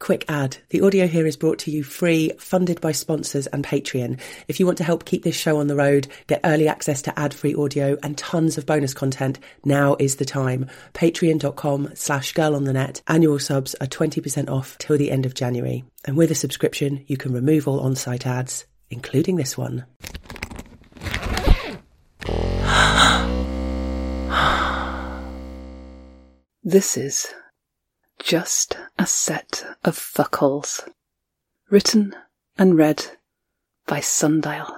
Quick ad. The audio here is brought to you free, funded by sponsors and Patreon. If you want to help keep this show on the road, get early access to ad-free audio and tons of bonus content, now is the time. Patreon.com/girlonthenet. Annual subs are 20% off till the end of January. And with a subscription, you can remove all on-site ads, including this one. This is just a set of fuckholes, written and read by Sundial.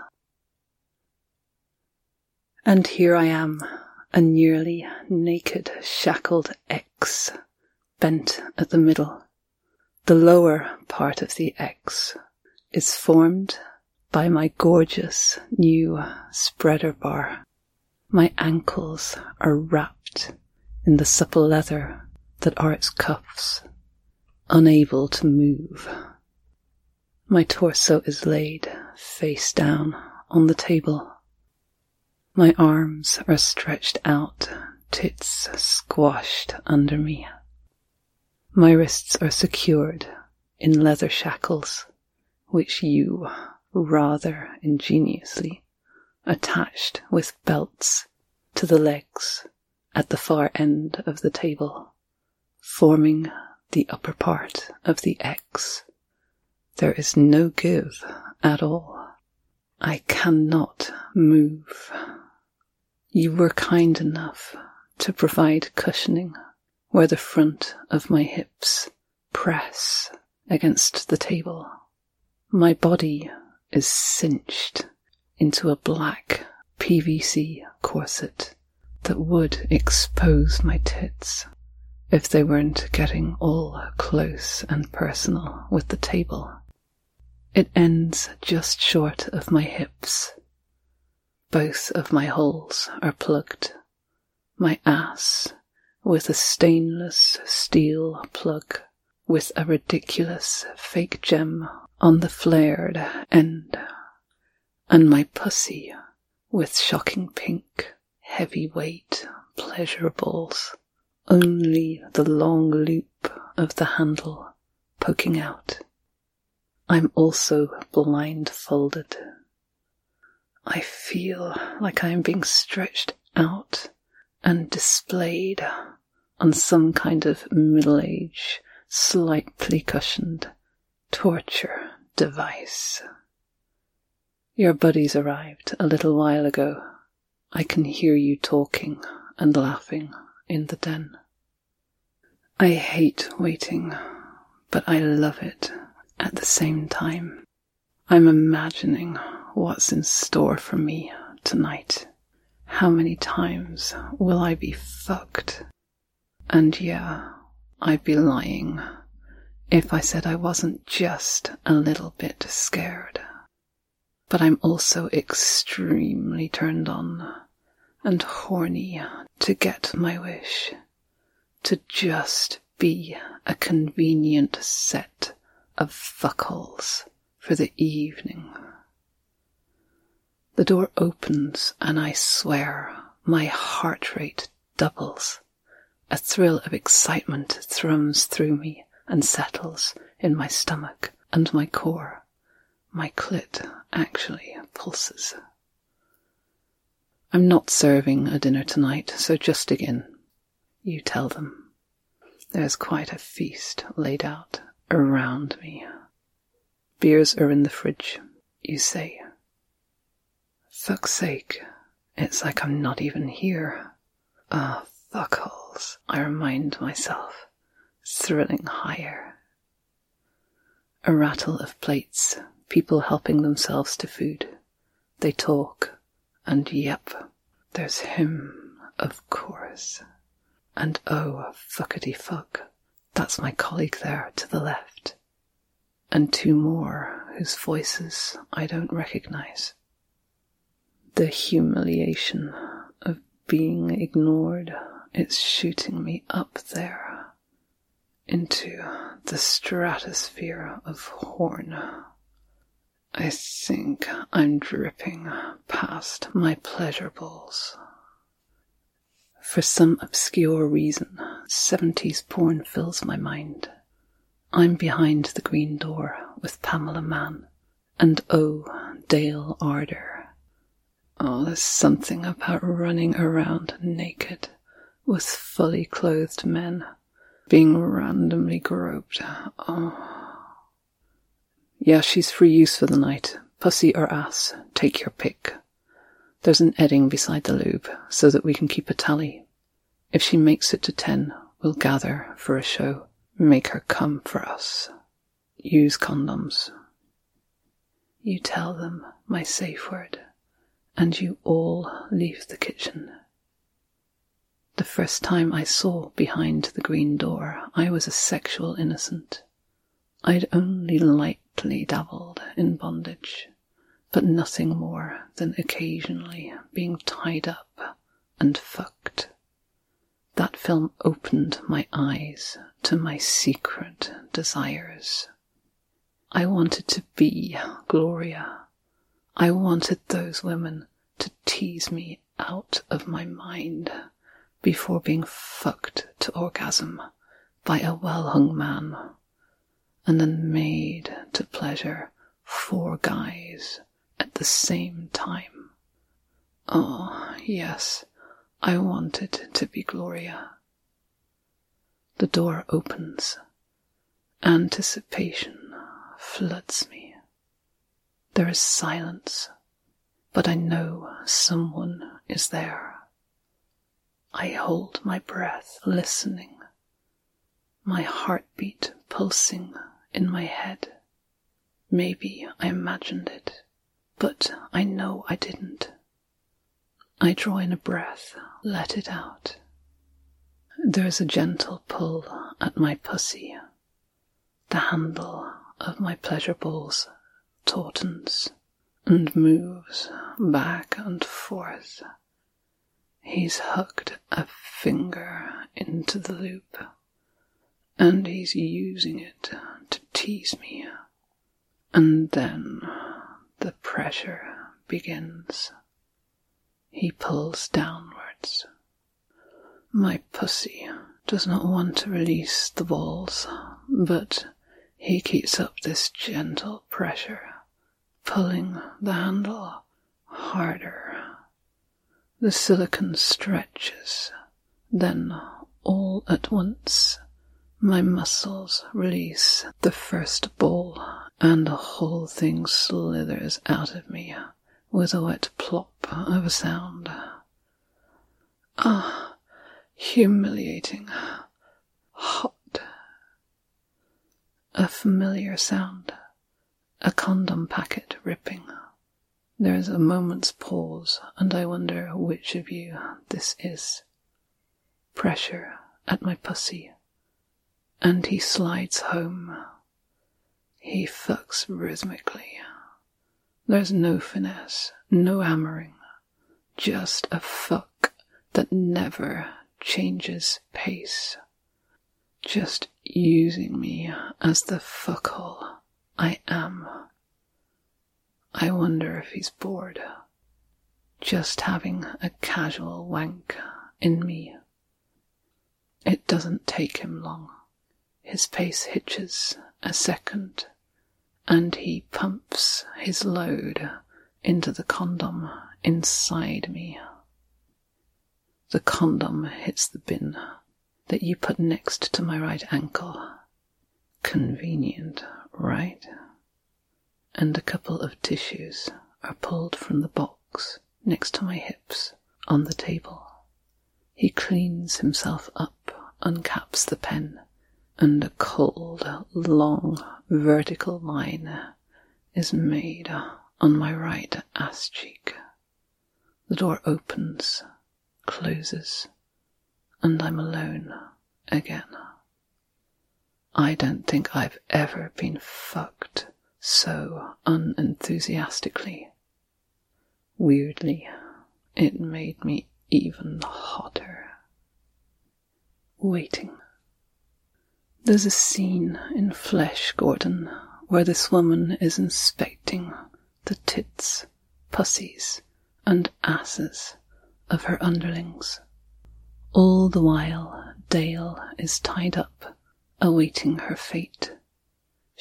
And here I am, a nearly naked, shackled X, bent at the middle. The lower part of the X is formed by my gorgeous new spreader bar. My ankles are wrapped in the supple leather that are its cuffs, unable to move. My torso is laid face down on the table. My arms are stretched out, tits squashed under me. My wrists are secured in leather shackles, which you, rather ingeniously, attached with belts to the legs at the far end of the table, forming the upper part of the X. There is no give at all. I cannot move. You were kind enough to provide cushioning where the front of my hips press against the table. My body is cinched into a black PVC corset that would expose my tits if they weren't getting all close and personal with the table. It ends just short of my hips. Both of my holes are plugged. My ass with a stainless steel plug with a ridiculous fake gem on the flared end. And my pussy with shocking pink, heavyweight pleasure balls. Only the long loop of the handle poking out. I'm also blindfolded. I feel like I am being stretched out and displayed on some kind of middle-age, slightly cushioned torture device. Your buddies arrived a little while ago. I can hear you talking and laughing in the den. I hate waiting, but I love it at the same time. I'm imagining what's in store for me tonight. How many times will I be fucked? And yeah, I'd be lying if I said I wasn't just a little bit scared. But I'm also extremely turned on and horny to get my wish, to just be a convenient set of fuckholes for the evening. The door opens and I swear my heart rate doubles. A thrill of excitement thrums through me and settles in my stomach and my core. My clit actually pulses. I'm not serving a dinner tonight, so just dig in. You tell them. There's quite a feast laid out around me. Beers are in the fridge, you say. Fuck's sake, it's like I'm not even here. Fuckholes, I remind myself, thrilling higher. A rattle of plates, people helping themselves to food. They talk, and yep, there's him, of course. And oh, fuckity fuck, that's my colleague there to the left. And two more whose voices I don't recognize. The humiliation of being ignored is shooting me up there into the stratosphere of horn. I think I'm dripping past my pleasure balls. For some obscure reason, 70s porn fills my mind. I'm behind the green door with Pamela Mann and Dale Arder. Oh, there's something about running around naked with fully clothed men, being randomly groped. Oh. Yeah, she's free use for the night. Pussy or ass, take your pick. There's an edding beside the lube, so that we can keep a tally. If she makes it to 10, we'll gather for a show. Make her come for us. Use condoms. You tell them my safe word, and you all leave the kitchen. The first time I saw behind the green door, I was a sexual innocent. I'd only lightly dabbled in bondage, but nothing more than occasionally being tied up and fucked. That film opened my eyes to my secret desires. I wanted to be Gloria. I wanted those women to tease me out of my mind before being fucked to orgasm by a well-hung man, and then made to pleasure 4 guys at the same time. Oh, yes, I wanted to be Gloria. The door opens. Anticipation floods me. There is silence, but I know someone is there. I hold my breath, listening, my heartbeat pulsing in my head. Maybe I imagined it, but I know I didn't. I draw in a breath, let it out. There's a gentle pull at my pussy. The handle of my pleasure balls tautens and moves back and forth. He's hooked a finger into the loop, and he's using it to tease me. And then the pressure begins. He pulls downwards. My pussy does not want to release the balls, but he keeps up this gentle pressure, pulling the handle harder. The silicone stretches, then all at once my muscles release the first ball, and the whole thing slithers out of me with a wet plop of a sound. Ah, humiliating, hot. A familiar sound, a condom packet ripping. There is a moment's pause, and I wonder which of you this is. Pressure at my pussy, and he slides home. He fucks rhythmically. There's no finesse, no hammering, just a fuck that never changes pace. Just using me as the fuckhole I am. I wonder if he's bored, just having a casual wank in me. It doesn't take him long. His pace hitches a second, and he pumps his load into the condom inside me. The condom hits the bin that you put next to my right ankle. Convenient, right? And a couple of tissues are pulled from the box next to my hips on the table. He cleans himself up, uncaps the pen, and a cold, long, vertical line is made on my right ass cheek. The door opens, closes, and I'm alone again. I don't think I've ever been fucked so unenthusiastically. Weirdly, it made me even hotter. Waiting. There's a scene in Flesh Gordon where this woman is inspecting the tits, pussies, and asses of her underlings. All the while, Dale is tied up, awaiting her fate.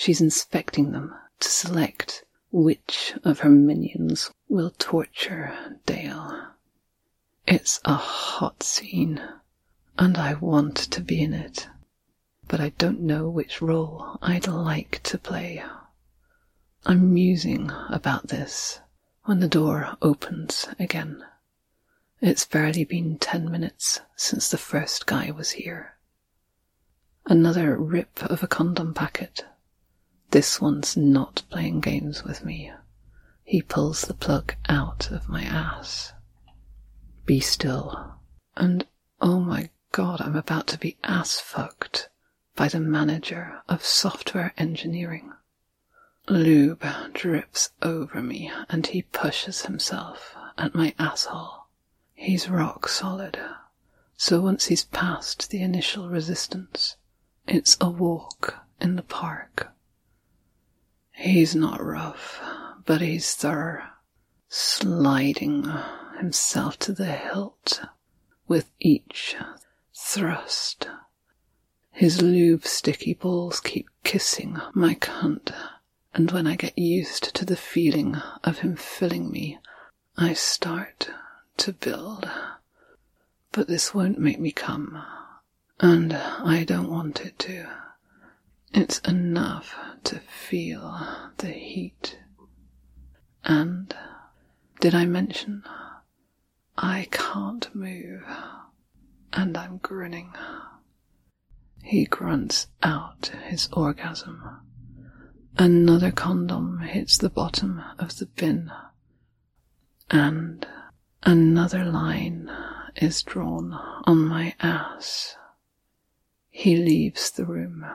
She's inspecting them to select which of her minions will torture Dale. It's a hot scene, and I want to be in it, but I don't know which role I'd like to play. I'm musing about this when the door opens again. It's barely been 10 minutes since the first guy was here. Another rip of a condom packet. This one's not playing games with me. He pulls the plug out of my ass. Be still. And oh my god, I'm about to be ass-fucked by the manager of software engineering. Lube drips over me and he pushes himself at my asshole. He's rock solid, so once he's past the initial resistance, it's a walk in the park. He's not rough, but he's thorough, sliding himself to the hilt with each thrust. His lube-sticky balls keep kissing my cunt, and when I get used to the feeling of him filling me, I start to build. But this won't make me come, and I don't want it to. It's enough to feel the heat. And did I mention I can't move, and I'm grinning. He grunts out his orgasm. Another condom hits the bottom of the bin, and another line is drawn on my ass. He leaves the room.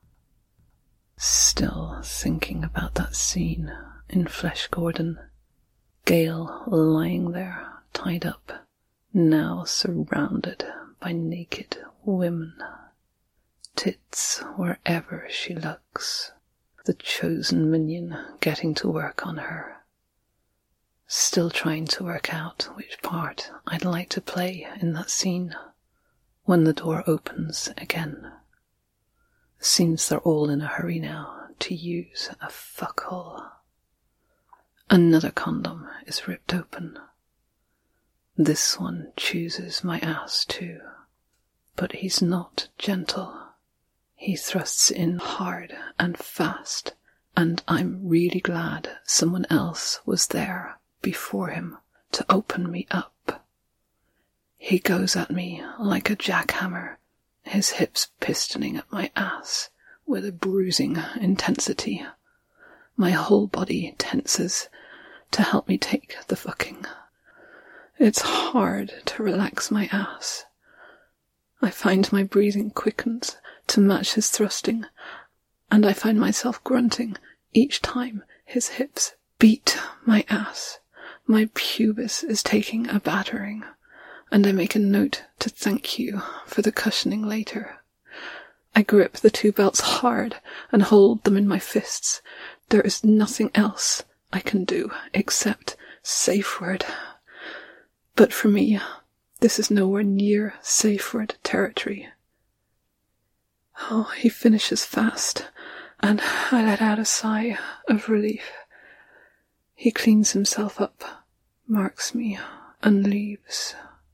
Still thinking about that scene in Flesh Gordon. Gail lying there, tied up, now surrounded by naked women. Tits wherever she looks. The chosen minion getting to work on her. Still trying to work out which part I'd like to play in that scene when the door opens again. Seems they're all in a hurry now to use a fuckhole. Another condom is ripped open. This one chooses my ass too, but he's not gentle. He thrusts in hard and fast, and I'm really glad someone else was there before him to open me up. He goes at me like a jackhammer, his hips pistoning at my ass with a bruising intensity. My whole body tenses to help me take the fucking. It's hard to relax my ass. I find my breathing quickens to match his thrusting, and I find myself grunting each time his hips beat my ass. My pubis is taking a battering, and I make a note to thank you for the cushioning later. I grip the two belts hard and hold them in my fists. There is nothing else I can do except safe word. But for me, this is nowhere near safe word territory. Oh, he finishes fast, and I let out a sigh of relief. He cleans himself up, marks me, and leaves.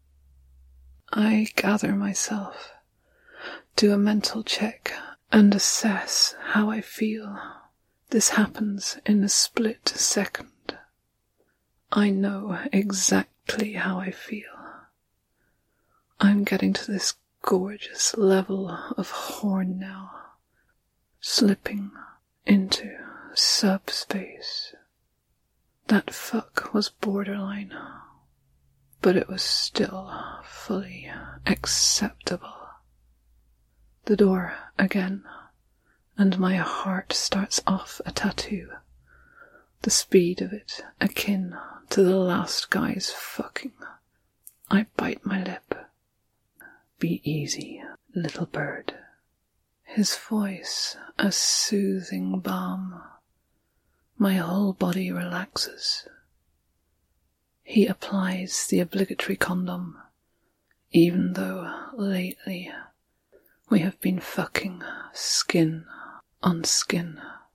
I gather myself, do a mental check, and assess how I feel. This happens in a split second. I know exactly how I feel. I'm getting to this gorgeous level of horn now, slipping into subspace. That fuck was borderline, but it was still fully acceptable. The door again, and my heart starts off a tattoo, the speed of it akin to the last guy's fucking. I bite my lip. Be easy, little bird. His voice a soothing balm. My whole body relaxes. He applies the obligatory condom, even though lately we have been fucking skin on skin.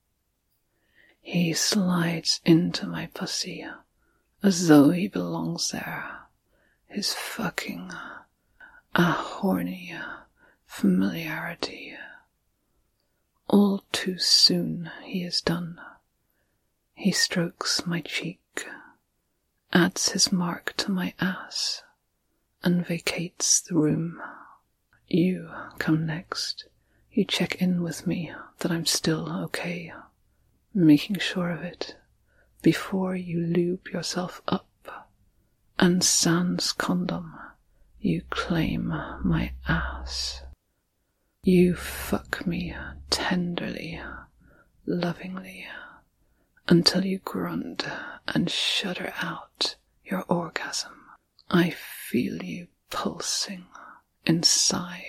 He slides into my pussy as though he belongs there. His fucking, a horny familiarity. All too soon he is done. He strokes my cheek, adds his mark to my ass, and vacates the room. You come next. You check in with me that I'm still okay, making sure of it before you lube yourself up, and sans condom, you claim my ass. You fuck me tenderly, lovingly, until you grunt and shudder out your orgasm. I feel you pulsing inside.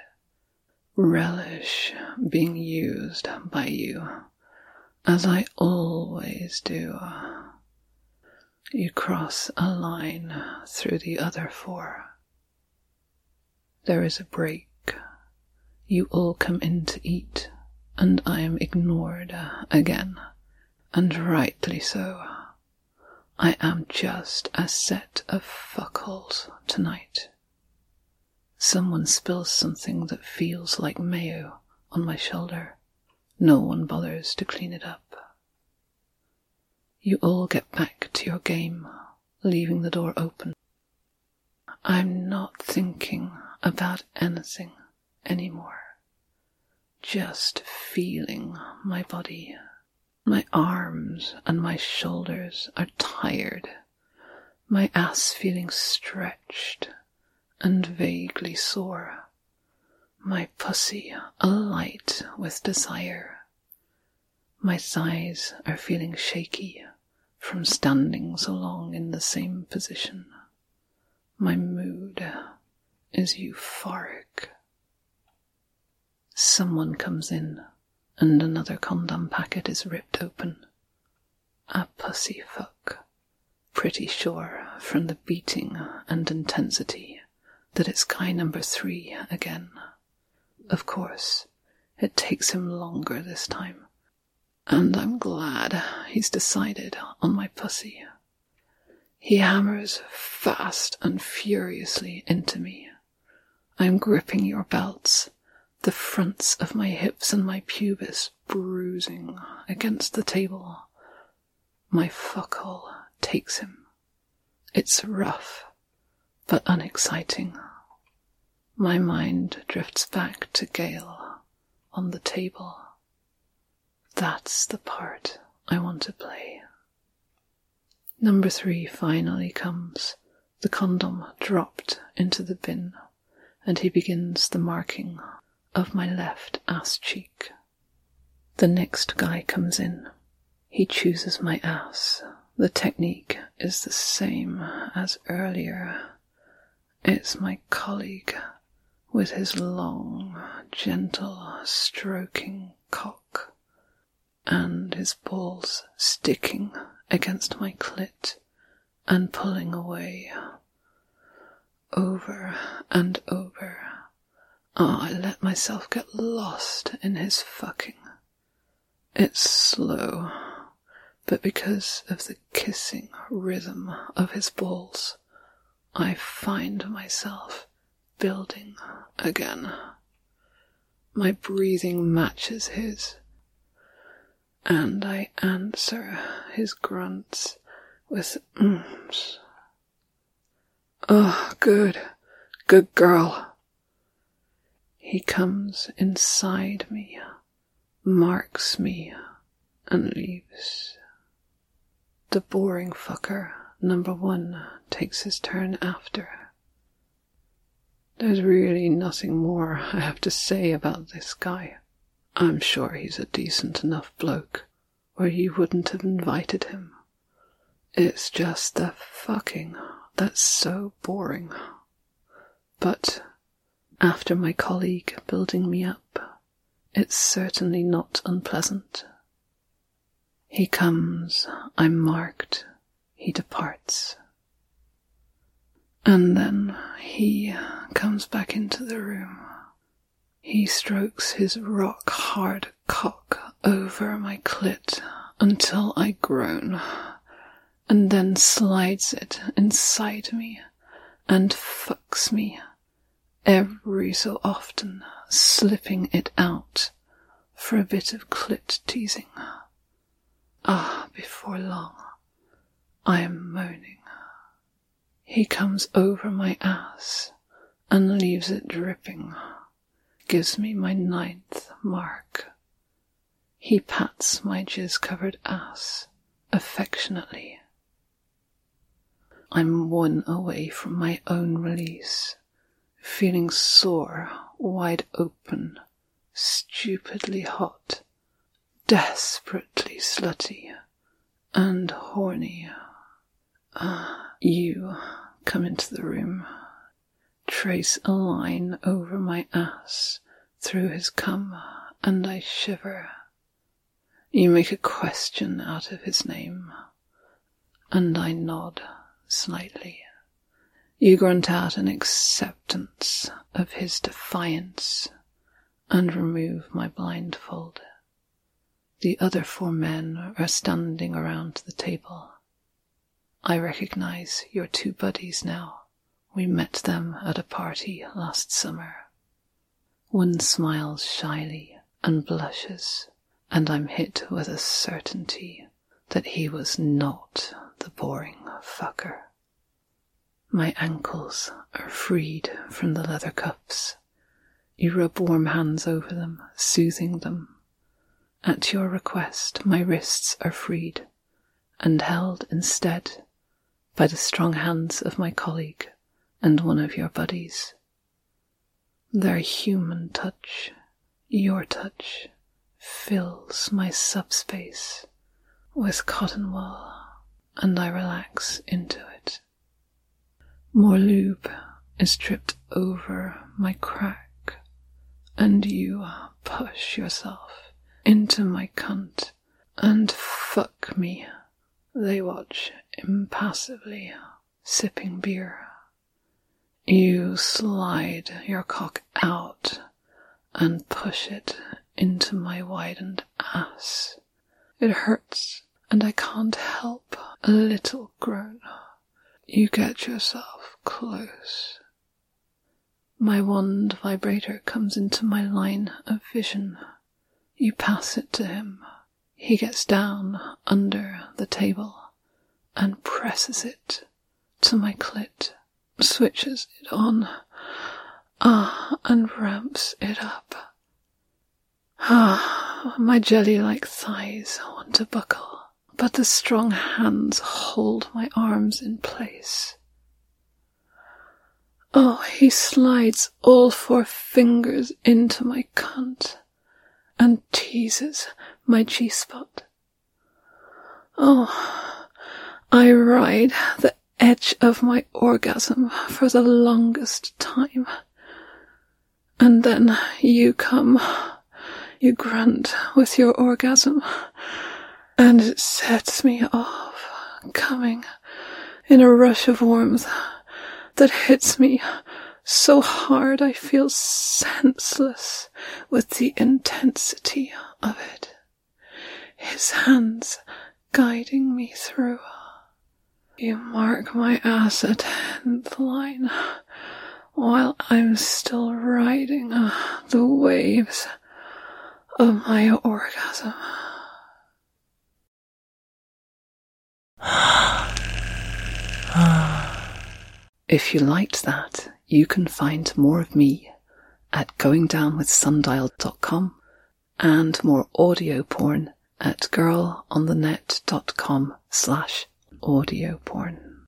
Relish being used by you, as I always do. You cross a line through the other four. There is a break. You all come in to eat, and I am ignored again, and rightly so. I am just a set of fuckholes tonight. Someone spills something that feels like mayo on my shoulder. No one bothers to clean it up. You all get back to your game, leaving the door open. I'm not thinking about anything anymore. Just feeling my body. My arms and my shoulders are tired. My ass feeling stretched and vaguely sore. My pussy alight with desire. My thighs are feeling shaky from standing so long in the same position. My mood is euphoric. Someone comes in, and another condom packet is ripped open. A pussy fuck. Pretty sure from the beating and intensity that it's guy number 3 again. Of course, it takes him longer this time, and I'm glad he's decided on my pussy. He hammers fast and furiously into me. I'm gripping your belts, the fronts of my hips and my pubis bruising against the table. My fuckhole takes him. It's rough, but unexciting. My mind drifts back to Gale on the table. That's the part I want to play. Number 3 finally comes, the condom dropped into the bin, and he begins the marking of my left ass cheek. The next guy comes in. He chooses my ass. The technique is the same as earlier. It's my colleague with his long, gentle, stroking cock, and his balls sticking against my clit and pulling away. Over and over. I let myself get lost in his fucking. It's slow, but because of the kissing rhythm of his balls, I find myself building again. My breathing matches his, and I answer his grunts with oomph. Oh, good girl. He comes inside me, marks me, and leaves. The boring fucker, number 1, takes his turn after. There's really nothing more I have to say about this guy. I'm sure he's a decent enough bloke, or you wouldn't have invited him. It's just the fucking that's so boring. But after my colleague building me up, it's certainly not unpleasant. He comes, I'm marked, he departs. And then he comes back into the room. He strokes his rock-hard cock over my clit until I groan, and then slides it inside me and fucks me, every so often slipping it out for a bit of clit teasing. Before long, I am moaning. He comes over my ass and leaves it dripping, gives me my 9th mark. He pats my jizz-covered ass affectionately. I'm 1 away from my own release, feeling sore, wide open, stupidly hot, desperately slutty, and horny. You come into the room, trace a line over my ass through his cum, and I shiver. You make a question out of his name, and I nod slightly. You grunt out an acceptance of his defiance, and remove my blindfold. The other 4 men are standing around the table. I recognize your 2 buddies now. We met them at a party last summer. One smiles shyly and blushes, and I'm hit with a certainty that he was not the boring fucker. My ankles are freed from the leather cuffs. You rub warm hands over them, soothing them. At your request, my wrists are freed and held instead by the strong hands of my colleague and one of your buddies. Their human touch, your touch, fills my subspace with cotton wool, and I relax into it. More lube is dripped over my crack, and you push yourself into my cunt and fuck me. They watch impassively, sipping beer. You slide your cock out and push it into my widened ass. It hurts, and I can't help a little groan. You get yourself close. My wand vibrator comes into my line of vision. You pass it to him. He gets down under the table and presses it to my clit, switches it on, and ramps it up. My jelly-like thighs want to buckle, but the strong hands hold my arms in place. He slides all 4 fingers into my cunt and teases my G-spot. I ride the edge of my orgasm for the longest time. And then you come. You grunt with your orgasm, and it sets me off, coming in a rush of warmth that hits me so hard I feel senseless with the intensity of it. His hands guiding me through. You mark my ass a 10th line, while I'm still riding the waves of my orgasm. If you liked that, you can find more of me at goingdownwithsundial.com and more audio porn at girlonthenet.com/audio porn.